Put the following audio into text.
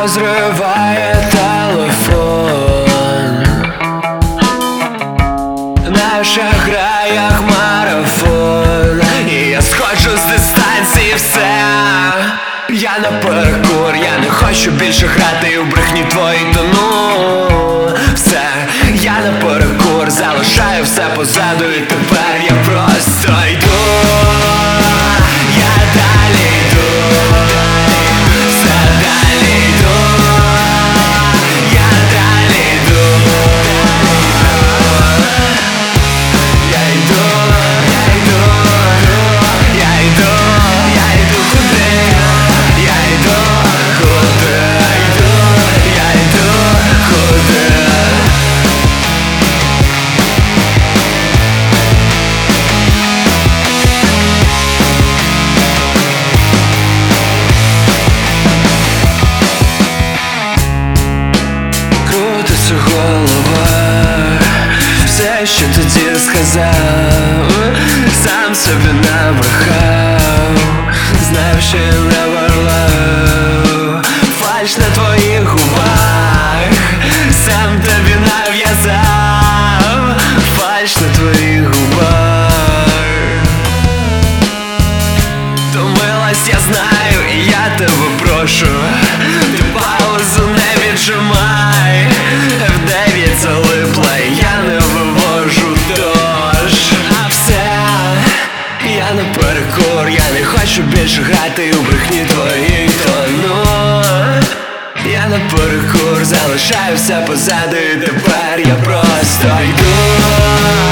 розриває телефон. Наша гра як марафон, і я сходжу з дистанції, все. Я наперекор, я не хочу більше грати у брехні твої, тону. Все, я наперекор, залишаю все позаду, і тепер я просто йду. Я далі йду, все далі йду. Я далі йду. Я йду, я йду, я йду, я йду куди? Я йду куди? Я йду куди? Крутиться голова, все, що тоді сказав, сам собі набрехав, знав, що я не варлав. Фальш на твоїх губах, сам тобі нав'язав. Фальш на твоїх губах. Втомилась, я знаю, і я тебе прошу, ти паузу не віджимай. F9 залипла, я не вивожу, тож а все, я наперекор, я не хочу більше грати у брехні твоїй, тону. Я наперекор, залишаю все позаду, і тепер я просто йду.